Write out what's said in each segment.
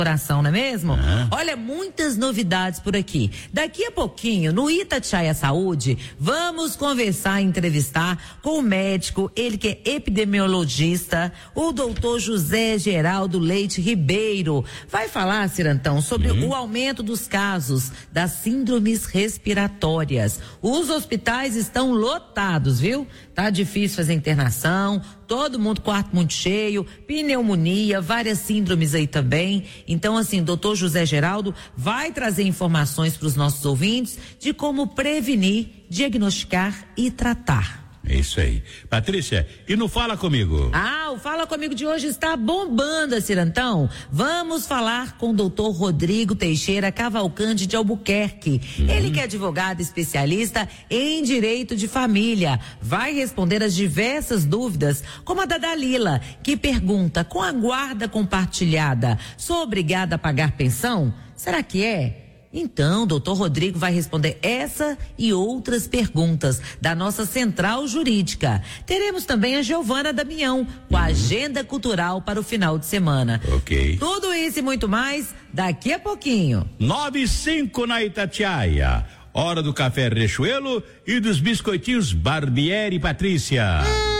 coração, não é mesmo? Olha, muitas novidades por aqui. Daqui a pouquinho, no Itatiaia Saúde, vamos conversar e entrevistar com o médico, ele que é epidemiologista, o doutor José Geraldo Leite Ribeiro. Vai falar, Cirantão, sobre o aumento dos casos das síndromes respiratórias. Os hospitais estão lotados, viu? Tá difícil fazer internação, todo mundo, quarto muito cheio, pneumonia, várias síndromes aí também. Então, assim, doutor José Geraldo vai trazer informações para os nossos ouvintes de como prevenir, diagnosticar e tratar. É isso aí. Patrícia, e no Fala Comigo? O Fala Comigo de hoje está bombando, Cirantão. Vamos falar com o doutor Rodrigo Teixeira Cavalcante de Albuquerque. Ele que é advogado especialista em direito de família. Vai responder as diversas dúvidas, como a da Dalila, que pergunta: com a guarda compartilhada, sou obrigada a pagar pensão? Será que é? Então, doutor Rodrigo vai responder essa e outras perguntas da nossa central jurídica. Teremos também a Giovana Damião com a agenda cultural para o final de semana. Ok. Tudo isso e muito mais daqui a pouquinho. 9:05 na Itatiaia. Hora do café Riachuelo e dos biscoitinhos Barbieri, Patrícia.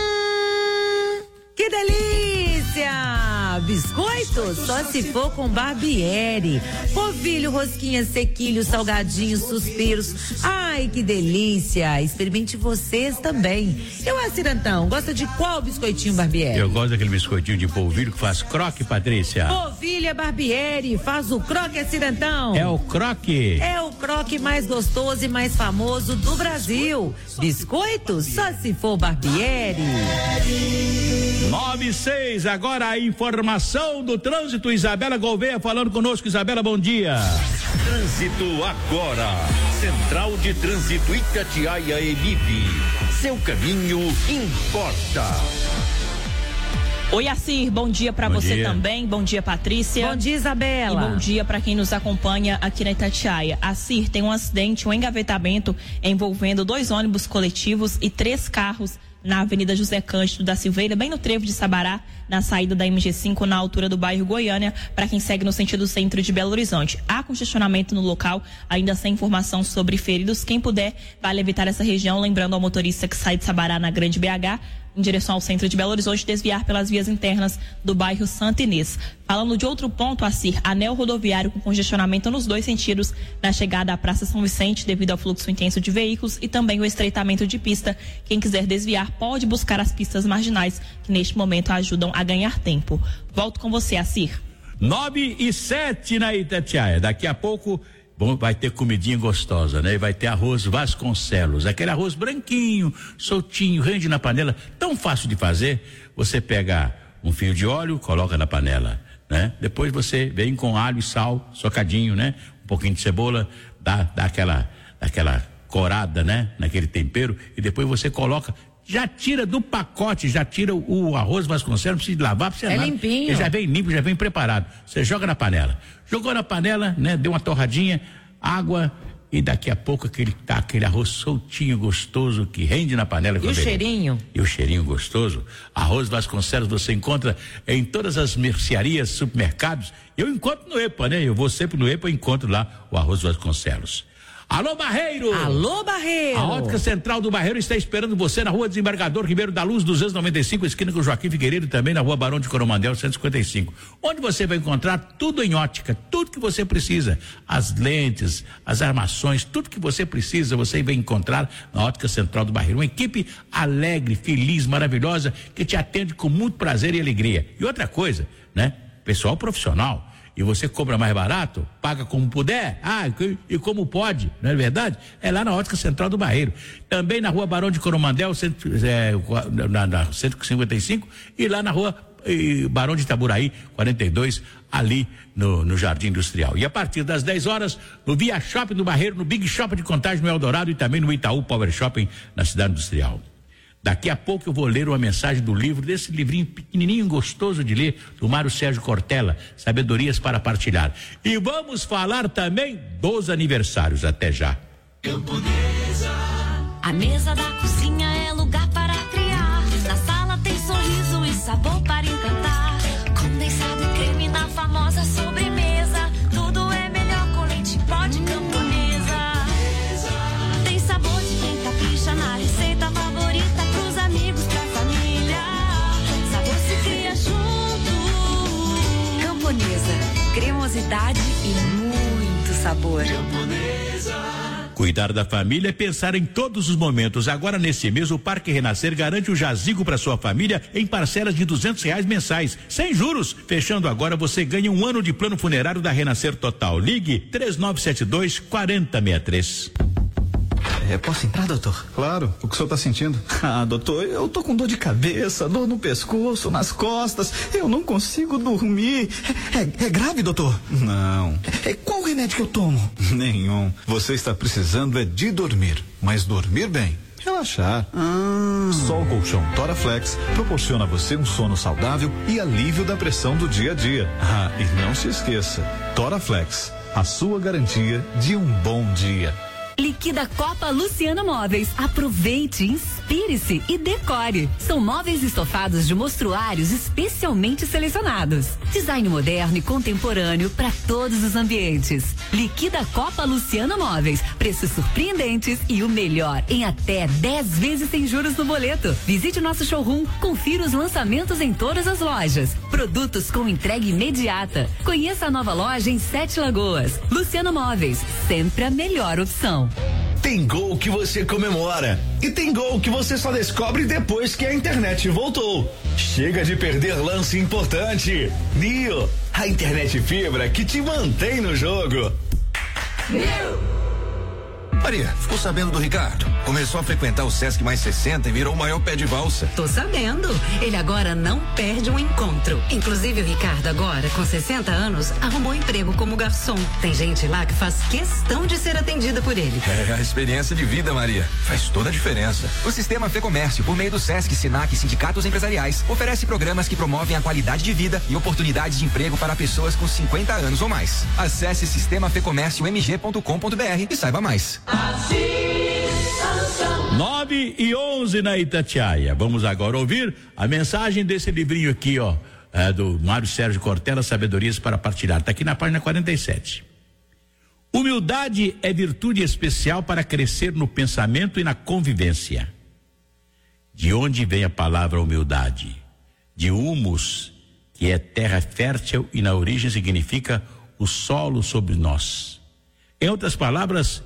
Que delícia! Biscoitos? Só se for com Barbieri. Polvilho, rosquinha, sequilho, salgadinhos, suspiros. Ai, que delícia! Experimente vocês também. Cirantão, gosta de qual biscoitinho Barbieri? Eu gosto daquele biscoitinho de polvilho que faz croque, Patrícia. Polvilho é Barbieri, faz o croque, Cirantão. É o croque. É o croque mais gostoso e mais famoso do Brasil. Biscoitos? Só se for Barbieri. 9:06, agora a informação do trânsito. Isabela Gouveia falando conosco. Isabela, bom dia. Trânsito agora. Central de Trânsito Itatiaia Emib. Seu caminho importa. Oi, Assir, bom dia pra você também. Bom dia, Patrícia. Bom dia, Isabela. E bom dia pra quem nos acompanha aqui na Itatiaia. Assir, tem um acidente, um engavetamento envolvendo 2 ônibus coletivos e 3 carros na Avenida José Cândido da Silveira, bem no trevo de Sabará, na saída da MG5, na altura do bairro Goiânia, para quem segue no sentido centro de Belo Horizonte. Há congestionamento no local, ainda sem informação sobre feridos. Quem puder, vale evitar essa região, lembrando ao motorista que sai de Sabará na Grande BH, em direção ao centro de Belo Horizonte, desviar pelas vias internas do bairro Santa Inês. Falando de outro ponto, Assir, anel rodoviário com congestionamento nos 2 sentidos, na chegada à Praça São Vicente, devido ao fluxo intenso de veículos e também o estreitamento de pista. Quem quiser desviar pode buscar as pistas marginais, que neste momento ajudam a ganhar tempo. Volto com você, Assir. 9:07 na Itatiaia. Daqui a pouco vai ter comidinha gostosa, né? Vai ter arroz Vasconcelos, aquele arroz branquinho, soltinho, rende na panela, tão fácil de fazer. Você pega um fio de óleo, coloca na panela, né? Depois você vem com alho e sal, socadinho, né? Um pouquinho de cebola, dá aquela corada, né? Naquele tempero, e depois você coloca, já tira do pacote, já tira o arroz Vasconcelos, não precisa de lavar, precisa nada. Limpinho. Ele já vem limpo, já vem preparado. Você joga na panela. Jogou na panela, né? Deu uma torradinha, água, e daqui a pouco aquele arroz soltinho, gostoso, que rende na panela. E o cheirinho? E o cheirinho gostoso. Arroz Vasconcelos você encontra em todas as mercearias, supermercados. Eu encontro no EPA, né? Eu vou sempre no EPA e encontro lá o arroz Vasconcelos. Alô, Barreiro! Alô, Barreiro! A Ótica Central do Barreiro está esperando você na Rua Desembargador Ribeiro da Luz, 295, esquina com Joaquim Figueiredo, e também na Rua Barão de Coromandel, 155. Onde você vai encontrar tudo em ótica, tudo que você precisa. As lentes, as armações, tudo que você precisa, você vai encontrar na Ótica Central do Barreiro. Uma equipe alegre, feliz, maravilhosa, que te atende com muito prazer e alegria. E outra coisa, né? Pessoal profissional. E você cobra mais barato, paga como puder, e como pode, não é verdade? É lá na Ótica Central do Barreiro. Também na Rua Barão de Coromandel, na 155, e lá na Rua Barão de Itaburaí, 42, ali no Jardim Industrial. E a partir das 10 horas, no Via Shopping do Barreiro, no Big Shopping de Contagem, no Eldorado, e também no Itaú Power Shopping, na Cidade Industrial. Daqui a pouco eu vou ler uma mensagem do livro, desse livrinho pequenininho, gostoso de ler, do Mário Sérgio Cortella, Sabedorias para Partilhar. E vamos falar também dos aniversários. Até já. Camponesa. A mesa da cozinha é lugar para criar. Na sala tem sorriso e sabor para encantar. Condensado e creme na famosa sobremesa. cremosidade e muito sabor. Cuidar da família é pensar em todos os momentos. Agora, nesse mês, o Parque Renascer garante o jazigo para sua família em parcelas de R$200 mensais, sem juros. Fechando agora, você ganha 1 ano de plano funerário da Renascer Total. Ligue 3972-4063. Posso entrar, doutor? Claro. O que o senhor tá sentindo? Doutor, eu tô com dor de cabeça, dor no pescoço, nas costas. Eu não consigo dormir. É grave, doutor? Não. Qual remédio que eu tomo? Nenhum. Você está precisando de dormir, mas dormir bem. Relaxar. Só o colchão Toraflex proporciona a você um sono saudável e alívio da pressão do dia a dia. E não se esqueça, Toraflex, a sua garantia de um bom dia. Liquida Copa Luciano Móveis. Aproveite, inspire-se e decore. São móveis estofados de mostruários especialmente selecionados. Design moderno e contemporâneo para todos os ambientes. Liquida Copa Luciano Móveis. Preços surpreendentes e o melhor em até 10 vezes sem juros no boleto. Visite nosso showroom, confira os lançamentos em todas as lojas. Produtos com entrega imediata. Conheça a nova loja em 7 Lagoas. Luciano Móveis, sempre a melhor opção. Tem gol que você comemora e tem gol que você só descobre depois que a internet voltou. Chega de perder lance importante. Nio, a internet fibra que te mantém no jogo. Maria, ficou sabendo do Ricardo? Começou a frequentar o Sesc Mais 60 e virou o maior pé de valsa. Tô sabendo. Ele agora não perde um encontro. Inclusive o Ricardo agora, com 60 anos, arrumou emprego como garçom. Tem gente lá que faz questão de ser atendida por ele. É a experiência de vida, Maria. Faz toda a diferença. O Sistema Fecomércio, por meio do Sesc, Sinac e sindicatos empresariais, oferece programas que promovem a qualidade de vida e oportunidades de emprego para pessoas com 50 anos ou mais. Acesse sistemafecomérciomg.com.br e saiba mais. 9:11 na Itatiaia. Vamos agora ouvir a mensagem desse livrinho aqui, do Mário Sérgio Cortella, Sabedorias para Partilhar. Está aqui na página 47. Humildade é virtude especial para crescer no pensamento e na convivência. De onde vem a palavra humildade? De humus, que é terra fértil e na origem significa o solo sobre nós. Em outras palavras,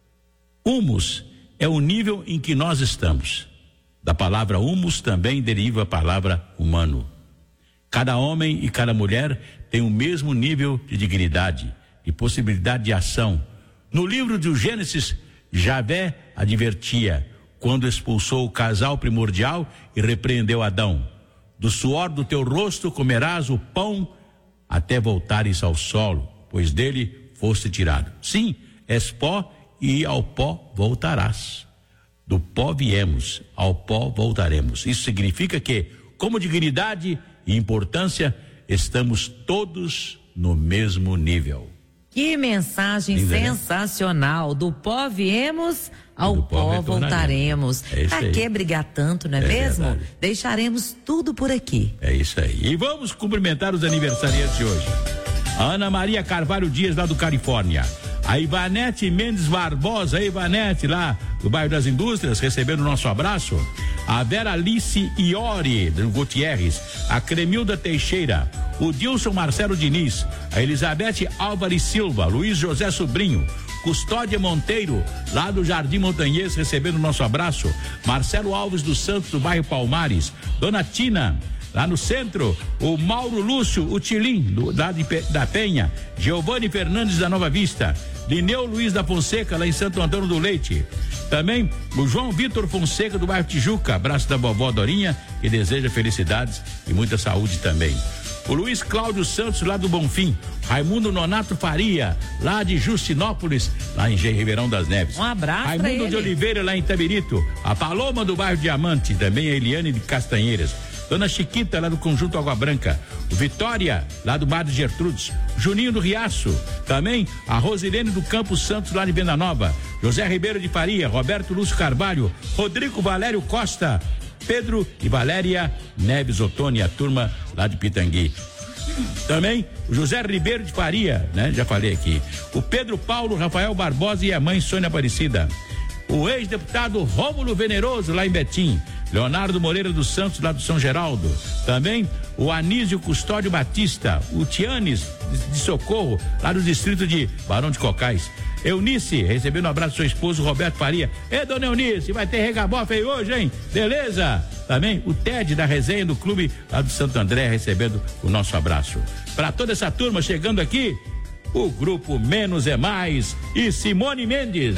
humus é o nível em que nós estamos. Da palavra humus também deriva a palavra humano. Cada homem e cada mulher tem o mesmo nível de dignidade e possibilidade de ação. No livro do Gênesis, Javé advertia quando expulsou o casal primordial e repreendeu Adão: do suor do teu rosto comerás o pão até voltares ao solo, pois dele foste tirado. Sim, és pó e ao pó voltarás. Do pó viemos, ao pó voltaremos. Isso significa que, como dignidade e importância, estamos todos no mesmo nível. Que mensagem sensacional. Do pó viemos, ao pó voltaremos. Pra que brigar tanto, não é mesmo? Verdade. Deixaremos tudo por aqui. É isso aí. E vamos cumprimentar os aniversariantes de hoje. A Ana Maria Carvalho Dias, lá do Califórnia. A Ivanete Mendes Barbosa, a Ivanete lá do bairro das Indústrias, recebendo o nosso abraço. A Vera Alice Iori, do Gutierrez. A Cremilda Teixeira. O Dilson Marcelo Diniz. A Elizabeth Álvares Silva. Luiz José Sobrinho. Custódia Monteiro, lá do Jardim Montanhês, recebendo o nosso abraço. Marcelo Alves dos Santos, do bairro Palmares. Dona Tina, lá no centro. O Mauro Lúcio, o Tilim, lá da Penha. Giovanni Fernandes, da Nova Vista. Lineu Luiz da Fonseca, lá em Santo Antônio do Leite. Também o João Vitor Fonseca, do bairro Tijuca. Abraço da vovó Dorinha, que deseja felicidades e muita saúde também. O Luiz Cláudio Santos, lá do Bonfim. Raimundo Nonato Faria, lá de Justinópolis, lá em Ribeirão das Neves. Um abraço. Raimundo de Oliveira, lá em Tabirito. A Paloma, do bairro Diamante. Também a Eliane de Castanheiras. Dona Chiquita, lá do Conjunto Água Branca. O Vitória, lá do Bar de Gertrudes. Juninho do Riaço. Também a Rosilene do Campos Santos, lá de Venda Nova. José Ribeiro de Faria. Roberto Lúcio Carvalho. Rodrigo Valério Costa. Pedro e Valéria Neves Ottoni, a turma lá de Pitangui. Também o José Ribeiro de Faria, né? Já falei aqui. O Pedro Paulo Rafael Barbosa e a mãe Sônia Aparecida. O ex-deputado Rômulo Veneroso, lá em Betim. Leonardo Moreira dos Santos, lá do São Geraldo. Também o Anísio Custódio Batista, o Tianes de Socorro, lá do distrito de Barão de Cocais. Eunice, recebendo um abraço do seu esposo Roberto Faria. Dona Eunice, vai ter regabofa aí hoje, hein? Beleza? Também o Ted da resenha do clube lá do Santo André, recebendo o nosso abraço. Para toda essa turma chegando aqui, o grupo Menos é Mais e Simone Mendes.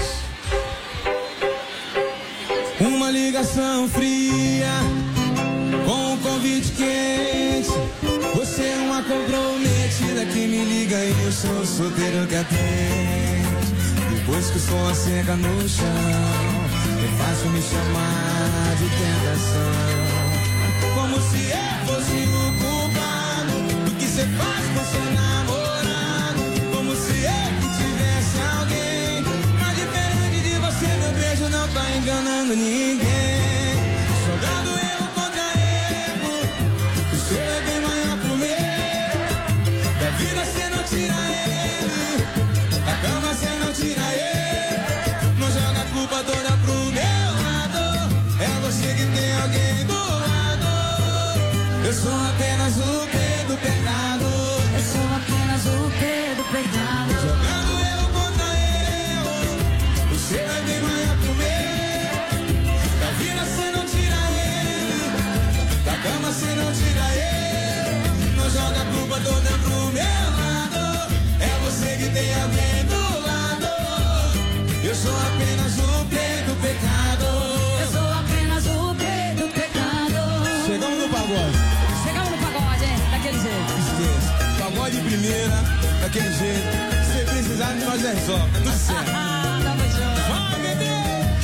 Uma ligação fria com um convite quente. Você é uma comprometida que me liga e eu sou solteiro que atende. Depois que o sol seca no chão, é fácil me chamar de tentação. Como se eu fosse o culpado do que você faz com seu namorado. Como se eu tivesse alguém. Mas diferente de você, meu beijo não tá enganando ninguém. Jogando erro contra erro, o seu é bem maior pro meu. Da vida cê não tira ele, da cama cê não tira ele. Não joga a culpa toda pro meu lado. É você que tem alguém do lado. Eu sou apenas o P do pecado. Eu sou apenas o P do pecado. Jogando erro contra erro, o seu é bem maior pro meu. Da vida cê não tira ele, da cama cê não tira ele. Não joga a culpa toda pro meu lado. É você que tem alguém do lado. Eu sou apenas o P do pecado. Eu sou apenas o P do pecado. Chegamos no pagode. Chegamos no pagode, hein? Daquele jeito. Esqueça. Pagode de primeira, daquele jeito. Se precisar de nós resolve. Tá tudo certo. Tamo junto. Vai, bebê!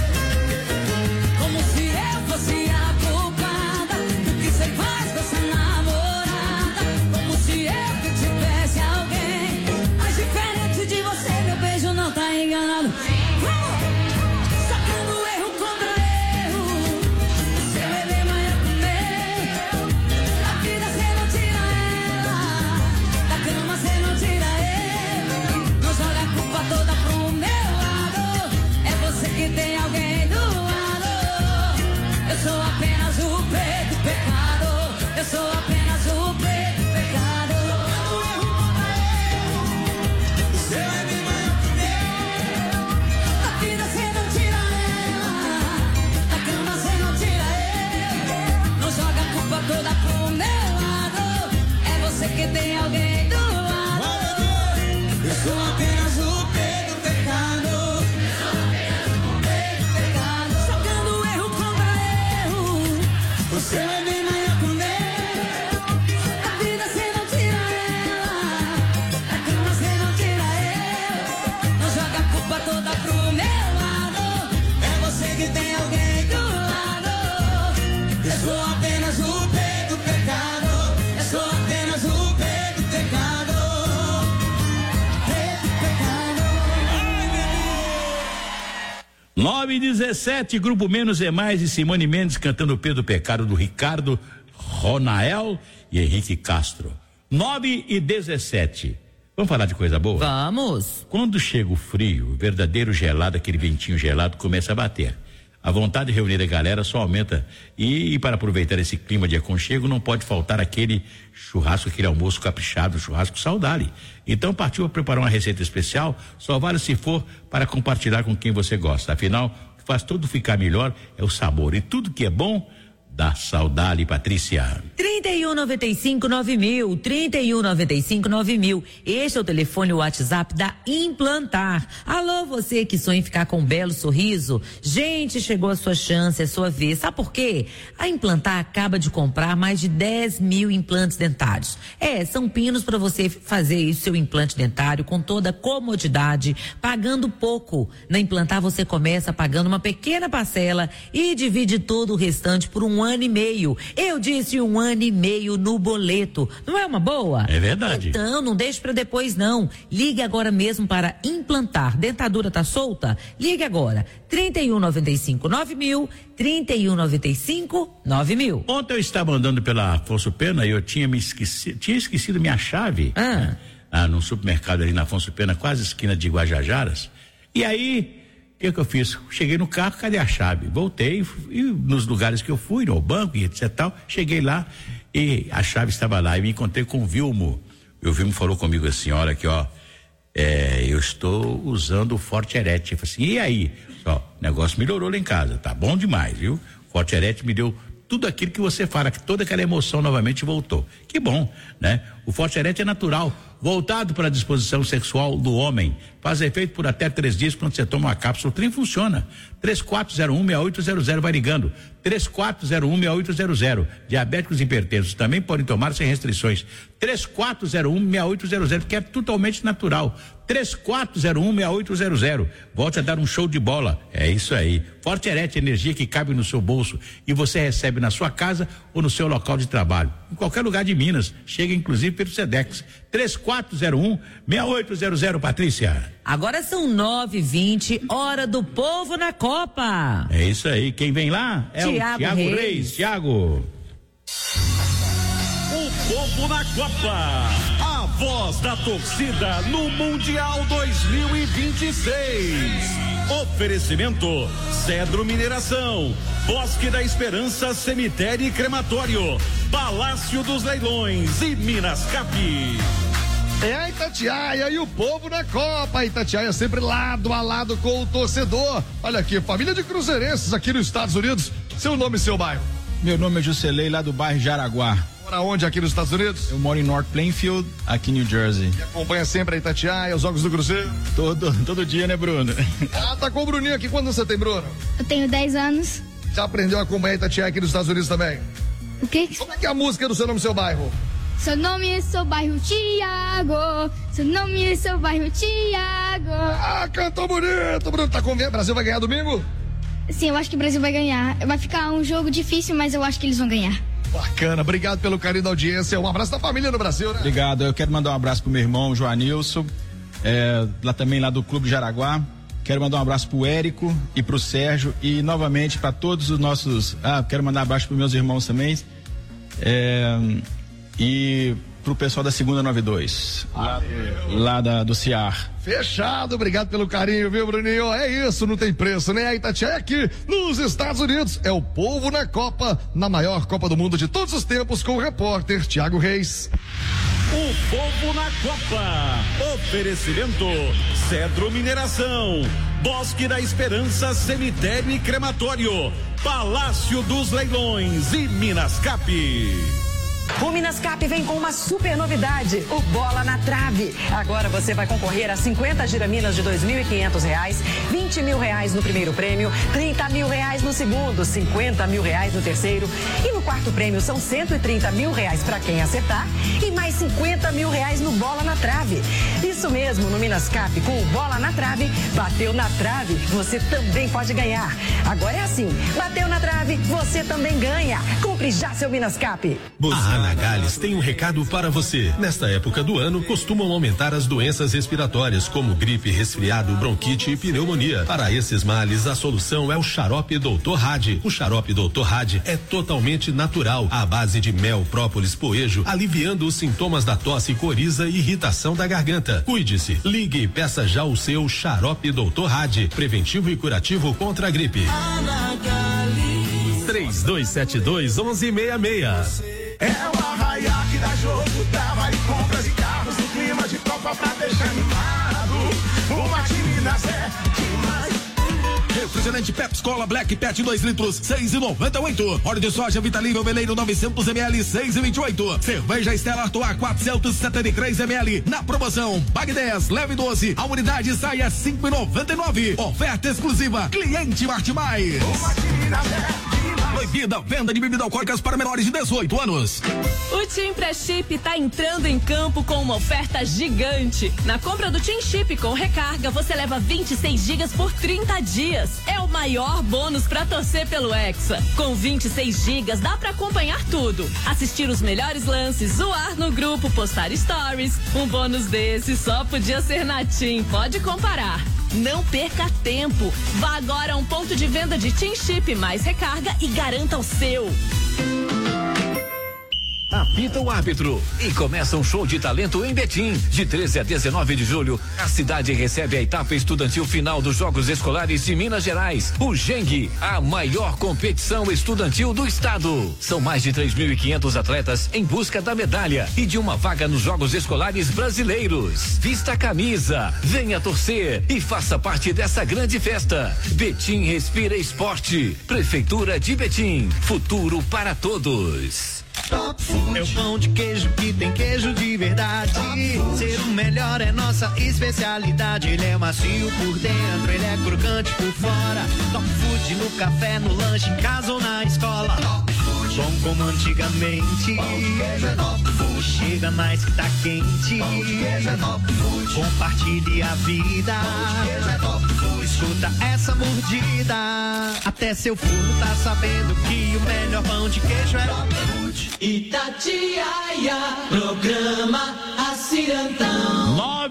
Como se eu fosse a culpada do que você faz com essa namorada. Como se eu que tivesse alguém. Mas diferente de você, meu beijo não tá enganado. Sacando erro contra erro, o seu é bem maior que o meu. Da vida cê não tira ela, da cama cê não tira ele. Não joga a culpa toda pro meu lado. É você que tem alguém do lado. Eu sou apenas o P do pecado. Eu sou apenas o P do pecado. Sacando erro contra erro, o seu é bem maior que o meu. Da vida cê não tira ela, da cama cê não tira ele. Não joga a culpa toda pro meu lado. É você que tem alguém do lado. Eu sou apenas o P do pecado. Jogando erro contra erro, o seu é bem maior que o meu. Da vida cê não tira ela, da cama cê não tira ele. Não joga a culpa toda pro meu lado. É você que tem alguém do lado. Eu sou apenas o P do pecado. Eu sou apenas o P do pecado. P do pecado. Ai, bebê. 9:17, Grupo Menos é Mais e Simone Mendes cantando o P do Pecado do Ricardo, Ronael e Henrique Castro. 9:17. Vamos falar de coisa boa? Vamos. Quando chega o frio, o verdadeiro gelado, aquele ventinho gelado começa a bater. A vontade de reunir a galera só aumenta. E para aproveitar esse clima de aconchego, não pode faltar aquele churrasco, aquele almoço caprichado, churrasco Saudali. Então partiu a preparar uma receita especial, só vale se for para compartilhar com quem você gosta. Afinal, o que faz tudo ficar melhor é o sabor. E tudo que é bom, dá Saudali, Patrícia. 3195-9000, 3195-9000. Este é o telefone e o WhatsApp da Implantar. Alô, você que sonha em ficar com um belo sorriso? Gente, chegou a sua chance, é a sua vez. Sabe por quê? A Implantar acaba de comprar mais de 10.000 implantes dentários. São pinos para você fazer o seu implante dentário com toda a comodidade, pagando pouco. Na Implantar você começa pagando uma pequena parcela e divide todo o restante por um ano e meio. Eu disse 1 ano e meio no boleto. Não é uma boa? É verdade. Então, não deixe para depois não. Ligue agora mesmo para Implantar. Dentadura tá solta? Ligue agora. 3195-9000, 3195-9000. Ontem eu estava andando pela Afonso Pena e eu tinha esquecido minha chave. No supermercado ali na Afonso Pena, quase esquina de Guajajaras. E aí O que eu fiz? Cheguei no carro, cadê a chave? Voltei e nos lugares que eu fui, no banco e etc tal, cheguei lá e a chave estava lá e me encontrei com o Vilmo. E o Vilmo falou comigo assim, olha aqui, ó, eu estou usando o Forte Erete. Eu falei assim, e aí? Ó, o negócio melhorou lá em casa, tá bom demais, viu? Forte Erete me deu tudo aquilo que você fala, que toda aquela emoção novamente voltou. Que bom, né? O Forte Erete é natural, voltado para a disposição sexual do homem. Faz efeito por até 3 dias quando você toma uma cápsula. O trem funciona. 3401-6800, vai ligando. 3401-6800. Diabéticos e hipertensos também podem tomar sem restrições. 3401-6800, que é totalmente natural. 3401-6800. Volte a dar um show de bola. É isso aí. Forte Erete, energia que cabe no seu bolso e você recebe na sua casa ou no seu local de trabalho. Em qualquer lugar de Minas. Chega inclusive pelo Sedex. 3401-6800, Patrícia. Agora são 9h20, hora do povo na Copa. É isso aí. Quem vem lá é Thiago o Thiago Reis. Thiago. O povo na Copa. A voz da torcida no Mundial 2026. Oferecimento Cedro Mineração, Bosque da Esperança, Cemitério e Crematório, Palácio dos Leilões e Minas Cap. É a Itatiaia e o povo na Copa. A Itatiaia sempre lado a lado com o torcedor. Olha aqui, família de cruzeirenses aqui nos Estados Unidos. Seu nome e seu bairro? Meu nome é Juscelei, lá do bairro Jaraguá. Mora onde aqui nos Estados Unidos? Eu moro em North Plainfield, aqui em New Jersey. E acompanha sempre a Itatiaia, os jogos do Cruzeiro? Todo dia, né, Bruno? Tá com o Bruninho aqui. Quando você tem, Bruno? Eu tenho 10 anos. Já aprendeu a acompanhar a Itatiaia aqui nos Estados Unidos também? O quê? Como é que é a música do Seu Nome e Seu Bairro? Seu nome e seu bairro, Thiago. Seu nome e seu bairro, Thiago. Ah, cantou bonito, Bruno. Tá convendo? O Brasil vai ganhar domingo? Sim, eu acho que o Brasil vai ganhar. Vai ficar um jogo difícil, mas eu acho que eles vão ganhar. Bacana, obrigado pelo carinho da audiência. Um abraço da família no Brasil, né? Obrigado, eu quero mandar um abraço pro meu irmão, Joanilson, lá também lá do Clube Jaraguá. Quero mandar um abraço pro Érico e pro Sérgio e novamente para todos os nossos. Quero mandar um abraço pros meus irmãos também. E pro pessoal da Segunda 92, lá do CIAR. Fechado, obrigado pelo carinho, viu, Bruninho? É isso, não tem preço, né? A Itatiaia aqui nos Estados Unidos é o povo na Copa, na maior Copa do Mundo de todos os tempos, com o repórter Thiago Reis. O povo na Copa. Oferecimento Cedro Mineração, Bosque da Esperança, Cemitério e Crematório, Palácio dos Leilões e Minas Cap. O Minas Cap vem com uma super novidade, o Bola na Trave. Agora você vai concorrer a 50 giraminas de R$2.500, 20 mil reais no primeiro prêmio, 30 mil reais no segundo, 50 mil reais no terceiro e no quarto prêmio são 130 mil reais para quem acertar e mais 50 mil reais no Bola na Trave. Isso mesmo, no Minas Cap, com o Bola na Trave, bateu na trave, você também pode ganhar. Agora é assim, bateu na trave, você também ganha. Compre já seu Minas Cap. A Anagales tem um recado para você. Nesta época do ano, costumam aumentar as doenças respiratórias, como gripe, resfriado, bronquite e pneumonia. Para esses males, a solução é o xarope Dr. Hadi. O xarope Dr. Hadi é totalmente natural, à base de mel, própolis, poejo, aliviando os sintomas da tosse, coriza e irritação da garganta. Cuide-se, ligue e peça já o seu xarope Dr. Hadi, preventivo e curativo contra a gripe. 3272-1166. É o Arraiá que dá jogo, dá vale compras e carros no clima de Copa pra deixar animado. O Martininas é demais. Refrigerante Pepsi Cola Black Pet 2 litros, 6,98. Óleo de soja Vitalível Veleiro 900 ml, 6,28. Cerveja Stella Artois 473 ml. Na promoção, pague 10, leve 12. A unidade sai a 5,99. Oferta exclusiva, cliente Marte Mais. O Martininas é proibida venda de bebidas alcoólicas para menores de 18 anos. O Tim Pré-Chip tá entrando em campo com uma oferta gigante. Na compra do Tim Chip com recarga, você leva 26 gigas por 30 dias. É o maior bônus pra torcer pelo Hexa. Com 26 gigas dá pra acompanhar tudo. Assistir os melhores lances, zoar no grupo, postar stories. Um bônus desse só podia ser na TIM. Pode comparar. Não perca tempo. Vá agora a um ponto de venda de Tim Chip mais recarga e garanta o seu. Apita o árbitro e começa um show de talento em Betim. De 13 a 19 de julho, a cidade recebe a etapa estudantil final dos Jogos Escolares de Minas Gerais, o GENG, a maior competição estudantil do estado. São mais de 3.500 atletas em busca da medalha e de uma vaga nos Jogos Escolares brasileiros. Vista a camisa, venha torcer e faça parte dessa grande festa. Betim respira esporte. Prefeitura de Betim, futuro para todos. Top Food é o pão de queijo que tem queijo de verdade. Ser o melhor é nossa especialidade. Ele é macio por dentro, ele é crocante por fora. Top Food no café, no lanche, em casa ou na escola. Top Food, bom como antigamente. Pão de queijo é Top Food. Chega mais que tá quente. Pão de queijo é Top Food. Compartilhe a vida. Pão de queijo é Top Food. Escuta essa mordida. Até seu forno tá sabendo que o melhor pão de queijo é Top Food. Itatiaia, programa Acirantão.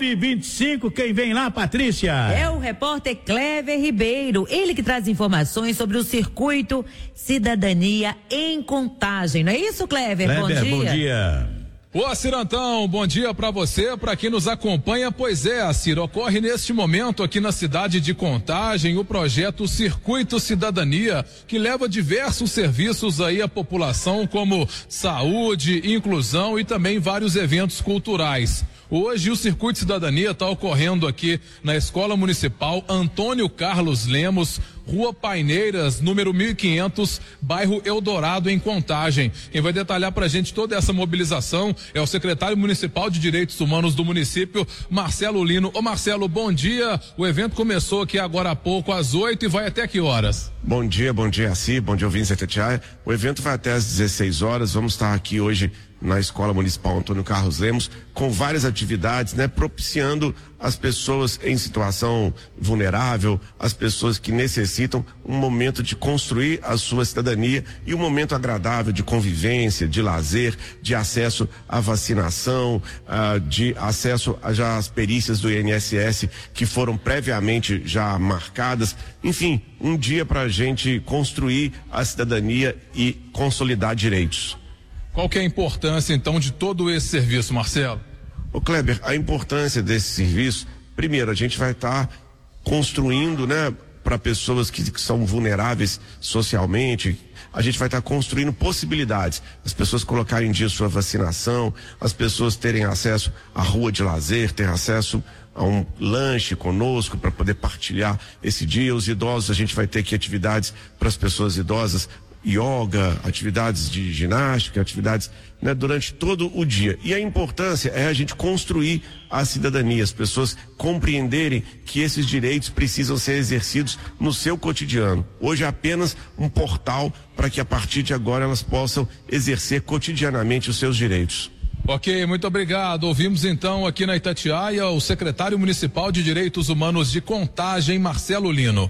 9h25, quem vem lá, Patrícia? É o repórter Clever Ribeiro, ele que traz informações sobre o circuito Cidadania em Contagem, não é isso, Clever? Clever, bom dia. Ô Acirantão, bom dia pra você, pra quem nos acompanha. Pois é, Acir, ocorre neste momento aqui na cidade de Contagem o projeto Circuito Cidadania, que leva diversos serviços aí à população, como saúde, inclusão e também vários eventos culturais. Hoje o Circuito Cidadania está ocorrendo aqui na Escola Municipal Antônio Carlos Lemos, Rua Paineiras, número 1500, bairro Eldorado, em Contagem. Quem vai detalhar pra gente toda essa mobilização é o secretário municipal de Direitos Humanos do município, Marcelo Lino. Ô Marcelo, bom dia. O evento começou aqui agora há pouco, às 8h, e vai até que horas? Bom dia, Assi, bom dia, ouvintes da Itatiaia. O evento vai até às 16 horas. Vamos estar aqui hoje na Escola Municipal Antônio Carlos Lemos, com várias atividades, propiciando as pessoas em situação vulnerável, as pessoas que necessitam um momento de construir a sua cidadania e um momento agradável de convivência, de lazer, de acesso à vacinação, de acesso já às perícias do INSS que foram previamente já marcadas. Enfim, um dia para a gente construir a cidadania e consolidar direitos. Qual que é a importância, então, de todo esse serviço, Marcelo? Ô Kleber, a importância desse serviço, primeiro, a gente vai estar construindo, para pessoas que são vulneráveis socialmente, a gente vai estar construindo possibilidades, as pessoas colocarem em dia sua vacinação, as pessoas terem acesso à rua de lazer, ter acesso a um lanche conosco para poder partilhar esse dia. Os idosos, a gente vai ter aqui atividades para as pessoas idosas, yoga, atividades de ginástica, atividades durante todo o dia. E a importância é a gente construir a cidadania, as pessoas compreenderem que esses direitos precisam ser exercidos no seu cotidiano. Hoje é apenas um portal para que a partir de agora elas possam exercer cotidianamente os seus direitos. Ok, muito obrigado. Ouvimos então aqui na Itatiaia o secretário municipal de Direitos Humanos de Contagem, Marcelo Lino.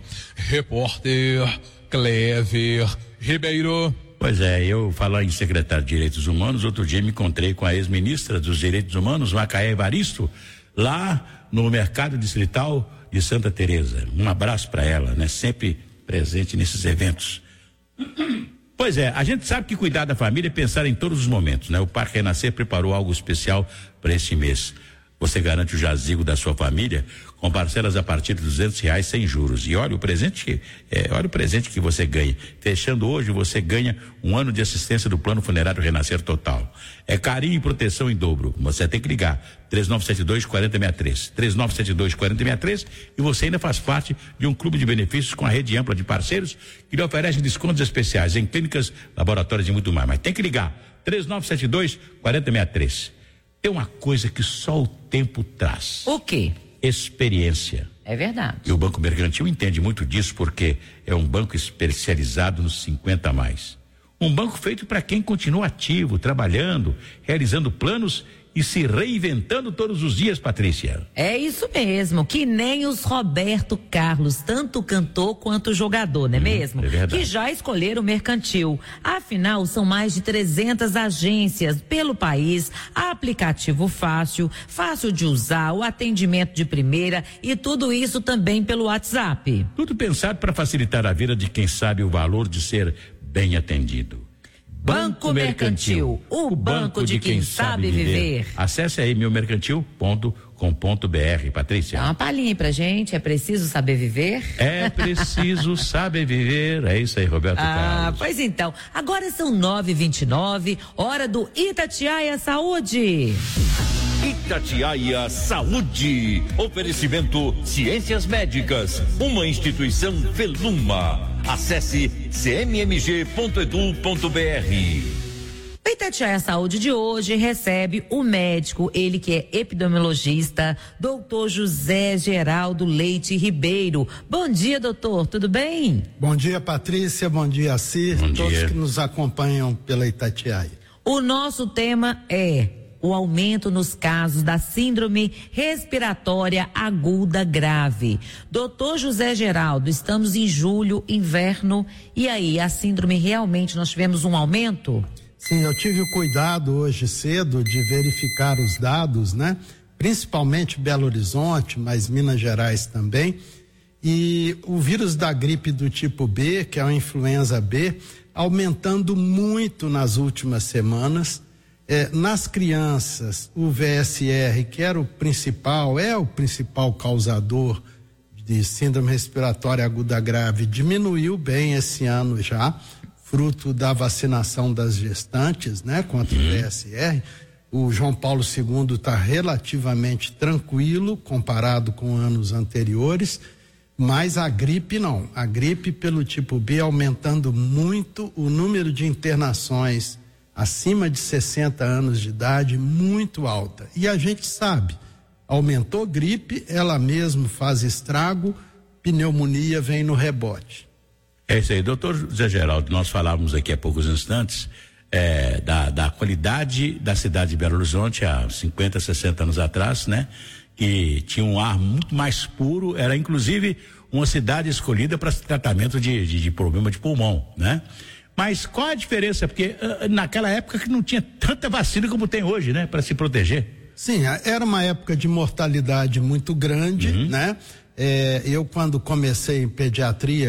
Repórter Clever Ribeiro. Pois é, eu falar em secretário de Direitos Humanos, outro dia me encontrei com a ex-ministra dos Direitos Humanos, Macaé Evaristo, lá no Mercado Distrital de Santa Teresa. Um abraço para ela, sempre presente nesses eventos. Pois é, a gente sabe que cuidar da família é pensar em todos os momentos, O Parque Renascer preparou algo especial para este mês. Você garante o jazigo da sua família com parcelas a partir de R$200 sem juros. E olha o presente que você ganha. Fechando hoje, você ganha um ano de assistência do Plano Funerário Renascer Total. É carinho e proteção em dobro. Você tem que ligar 3972-4063. 3972-4063 e você ainda faz parte de um clube de benefícios com a rede ampla de parceiros que lhe oferece descontos especiais em clínicas, laboratórios e muito mais. Mas tem que ligar 3972-4063. É uma coisa que só o tempo traz. O quê? Experiência. É verdade. E o Banco Mercantil entende muito disso porque é um banco especializado nos 50 a mais. Um banco feito para quem continua ativo, trabalhando, realizando planos e se reinventando todos os dias, Patrícia. É isso mesmo, que nem os Roberto Carlos, tanto cantor quanto jogador, não é mesmo? É verdade. Que já escolheram o Mercantil. Afinal, são mais de 300 agências pelo país, aplicativo fácil de usar, o atendimento de primeira e tudo isso também pelo WhatsApp. Tudo pensado para facilitar a vida de quem sabe o valor de ser bem atendido. Banco Mercantil, o banco de quem sabe viver. Acesse aí meumercantil.com.br, Patrícia. Dá uma palhinha aí pra gente, é preciso saber viver? É preciso saber viver, é isso aí, Roberto Carlos. Pois então, agora são 9h29, hora do Itatiaia Saúde. Itatiaia Saúde. Oferecimento Ciências Médicas, uma instituição Veluma. Acesse cmmg.edu.br. O Itatiaia Saúde de hoje recebe o médico, ele que é epidemiologista, doutor José Geraldo Leite Ribeiro. Bom dia, doutor, tudo bem? Bom dia, Patrícia, bom dia, Cir, todos que nos acompanham pela Itatiaia. O nosso tema é o aumento nos casos da síndrome respiratória aguda grave. Doutor José Geraldo, estamos em julho, inverno, e aí, a síndrome realmente nós tivemos um aumento? Sim, eu tive o cuidado hoje cedo de verificar os dados, né? Principalmente Belo Horizonte, mas Minas Gerais também. E o vírus da gripe do tipo B, que é a influenza B, aumentando muito nas últimas semanas. Nas crianças, o VSR, que era o principal causador de síndrome respiratória aguda grave, diminuiu bem esse ano já, fruto da vacinação das gestantes, né, contra o VSR. O João Paulo II está relativamente tranquilo comparado com anos anteriores, mas a gripe não. A gripe pelo tipo B aumentando muito, o número de internações acima de 60 anos de idade muito alta. E a gente sabe, aumentou gripe, ela mesmo faz estrago, pneumonia vem no rebote. É isso aí, doutor Zé Geraldo, nós falávamos aqui há poucos instantes da qualidade da cidade de Belo Horizonte há 50, 60 anos atrás, né? Que tinha um ar muito mais puro, era inclusive uma cidade escolhida para tratamento de problema de pulmão, né? Mas qual a diferença? Porque naquela época que não tinha tanta vacina como tem hoje, né? Para se proteger. Sim, era uma época de mortalidade muito grande, né? Eu quando comecei em pediatria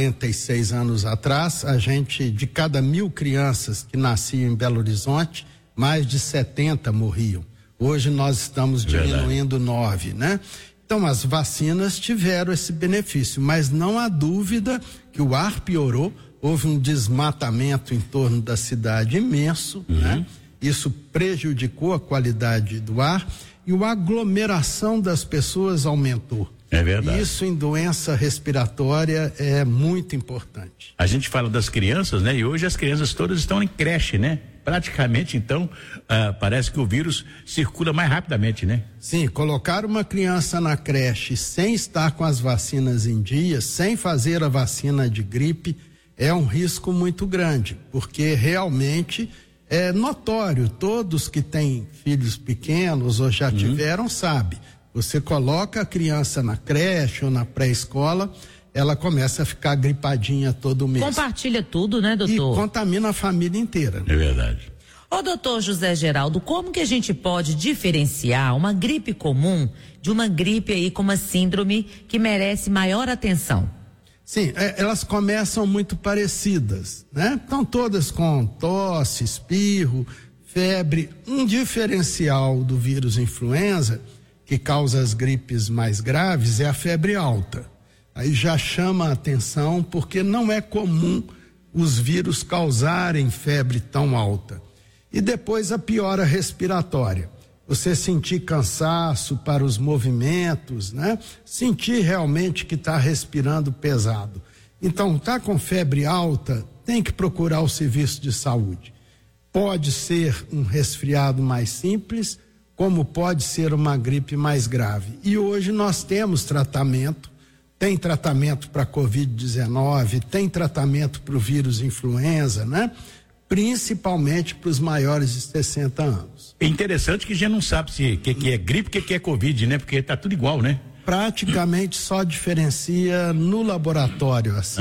46 anos atrás, a gente, de cada 1.000 crianças que nasciam em Belo Horizonte, mais de 70 morriam. Hoje nós estamos diminuindo 9, né? Então as vacinas tiveram esse benefício, mas não há dúvida que o ar piorou. Houve um desmatamento em torno da cidade imenso, né? Isso prejudicou a qualidade do ar e a aglomeração das pessoas aumentou. É verdade. Isso em doença respiratória é muito importante. A gente fala das crianças, né? E hoje as crianças todas estão em creche, né? Praticamente, então, parece que o vírus circula mais rapidamente, né? Sim, colocar uma criança na creche sem estar com as vacinas em dia, sem fazer a vacina de gripe, é um risco muito grande, porque realmente é notório, todos que têm filhos pequenos ou já tiveram sabem, você coloca a criança na creche ou na pré-escola, ela começa a ficar gripadinha todo mês. Compartilha tudo, né, doutor? E contamina a família inteira. É verdade. Ô, doutor José Geraldo, como que a gente pode diferenciar uma gripe comum de uma gripe aí com uma síndrome que merece maior atenção? Sim, elas começam muito parecidas, né? Estão todas com tosse, espirro, febre. Um diferencial do vírus influenza, que causa as gripes mais graves, é a febre alta. Aí já chama a atenção porque não é comum os vírus causarem febre tão alta. E depois a piora respiratória. Você sentir cansaço para os movimentos, né? Sentir realmente que está respirando pesado. Então, tá com febre alta, tem que procurar o serviço de saúde. Pode ser um resfriado mais simples, como pode ser uma gripe mais grave. E hoje nós temos tratamento, tem tratamento para Covid-19, tem tratamento para o vírus influenza, né? Principalmente para os maiores de 60 anos. É interessante que já não sabe se que é gripe, que é Covid, né? Porque tá tudo igual, né? Praticamente só diferencia no laboratório, assim.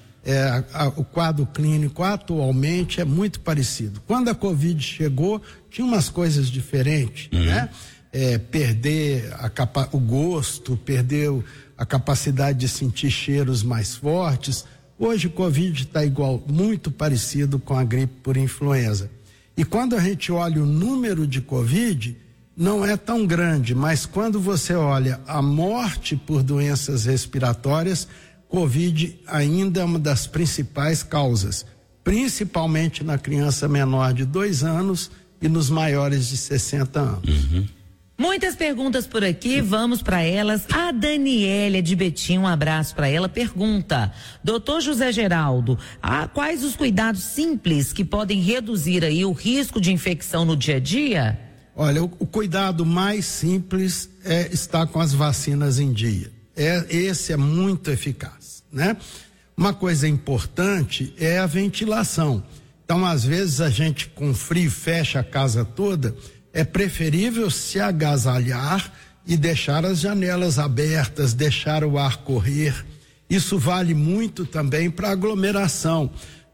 O quadro clínico atualmente é muito parecido. Quando a Covid chegou, tinha umas coisas diferentes, né? Perder o gosto, perdeu a capacidade de sentir cheiros mais fortes, Hoje o Covid está muito parecido com a gripe por influenza. E quando a gente olha o número de Covid, não é tão grande, mas quando você olha a morte por doenças respiratórias, Covid ainda é uma das principais causas, principalmente na criança menor de 2 anos e nos maiores de 60 anos. Muitas perguntas por aqui, vamos para elas. A Daniela de Betim, um abraço para ela, pergunta: Doutor José Geraldo, quais os cuidados simples que podem reduzir aí o risco de infecção no dia a dia? Olha, o cuidado mais simples é estar com as vacinas em dia. Esse é muito eficaz, né? Uma coisa importante é a ventilação. Então, às vezes a gente com frio fecha a casa toda. É preferível se agasalhar e deixar as janelas abertas, deixar o ar correr. Isso vale muito também para aglomeração.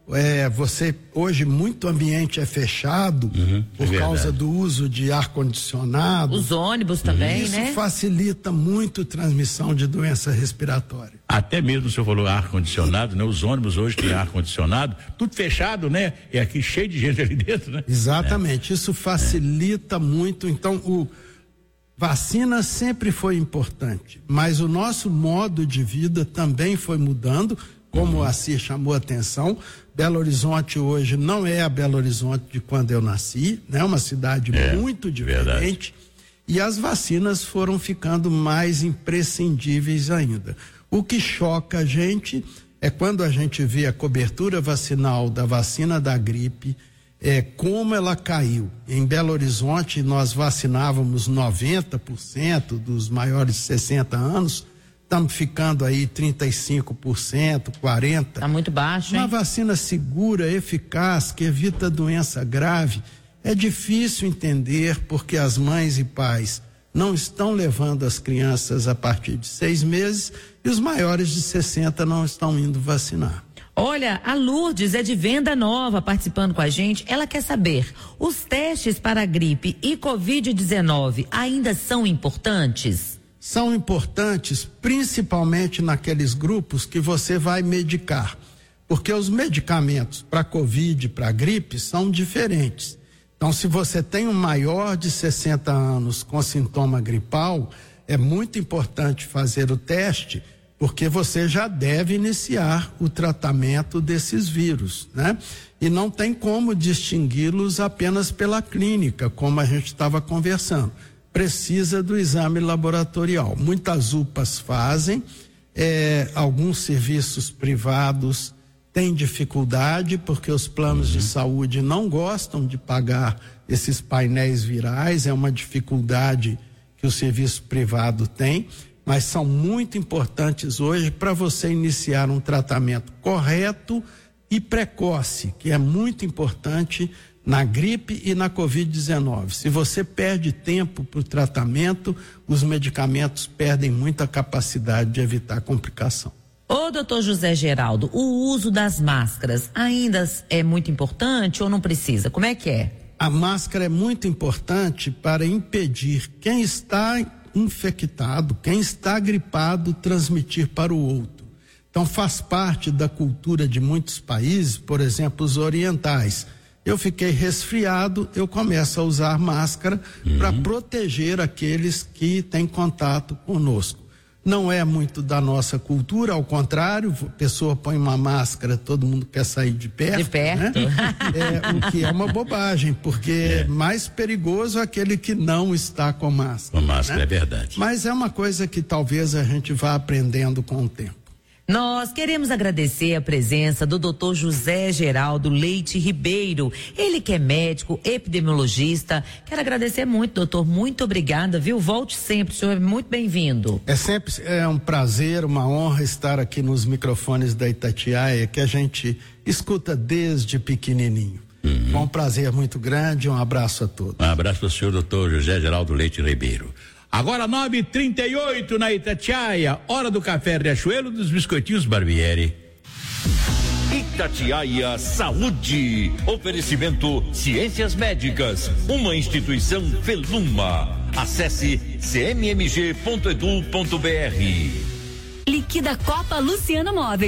Hoje muito ambiente é fechado por causa do uso de ar-condicionado. Os ônibus também, Isso né? Isso facilita muito a transmissão de doença respiratória. Até mesmo o senhor falou ar-condicionado, né? Os ônibus hoje têm ar-condicionado, tudo fechado, né? E aqui cheio de gente ali dentro, né? Exatamente, isso facilita muito. Então, vacina sempre foi importante, mas o nosso modo de vida também foi mudando, como a Cir chamou a atenção. Belo Horizonte hoje não é a Belo Horizonte de quando eu nasci, né? Uma cidade muito diferente. Verdade. E as vacinas foram ficando mais imprescindíveis ainda. O que choca a gente é quando a gente vê a cobertura vacinal da vacina da gripe, como ela caiu. Em Belo Horizonte nós vacinávamos 90% dos maiores de 60 anos, estamos ficando aí 35%, 40%. Está muito baixo, hein? Uma vacina segura, eficaz, que evita doença grave, é difícil entender porque as mães e pais não estão levando as crianças a partir de 6 meses e os maiores de 60 não estão indo vacinar. Olha, a Lourdes é de Venda Nova participando com a gente. Ela quer saber, os testes para gripe e Covid-19 ainda são importantes? São importantes principalmente naqueles grupos que você vai medicar, porque os medicamentos para Covid e para gripe são diferentes. Então, se você tem um maior de 60 anos com sintoma gripal, é muito importante fazer o teste, porque você já deve iniciar o tratamento desses vírus, né? E não tem como distingui-los apenas pela clínica, como a gente estava conversando. Precisa do exame laboratorial. Muitas UPAs fazem, alguns serviços privados têm dificuldade porque os planos de saúde não gostam de pagar esses painéis virais, é uma dificuldade que o serviço privado tem, mas são muito importantes hoje para você iniciar um tratamento correto e precoce, que é muito importante na gripe e na Covid-19. Se você perde tempo para o tratamento, os medicamentos perdem muita capacidade de evitar complicação. Ô, doutor José Geraldo, o uso das máscaras ainda é muito importante ou não precisa? Como é que é? A máscara é muito importante para impedir quem está infectado, quem está gripado, transmitir para o outro. Então faz parte da cultura de muitos países, por exemplo, os orientais. Eu fiquei resfriado, eu começo a usar máscara para proteger aqueles que têm contato conosco. Não é muito da nossa cultura, ao contrário, a pessoa põe uma máscara, todo mundo quer sair de perto. De perto. Né? O que é uma bobagem, porque é mais perigoso aquele que não está com máscara. Com máscara, né? É verdade. Mas é uma coisa que talvez a gente vá aprendendo com o tempo. Nós queremos agradecer a presença do Dr. José Geraldo Leite Ribeiro. Ele que é médico, epidemiologista. Quero agradecer muito, doutor. Muito obrigada, viu? Volte sempre, o senhor é muito bem-vindo. É sempre um prazer, uma honra estar aqui nos microfones da Itatiaia, que a gente escuta desde pequenininho. É um prazer muito grande, um abraço a todos. Um abraço para o senhor, doutor José Geraldo Leite Ribeiro. Agora 9h38 na Itatiaia, hora do café Riachuelo dos biscoitinhos Barbieri. Itatiaia Saúde. Oferecimento Ciências Médicas, uma instituição Feluma. Acesse cmmg.edu.br. Liquida Copa Luciano Móveis.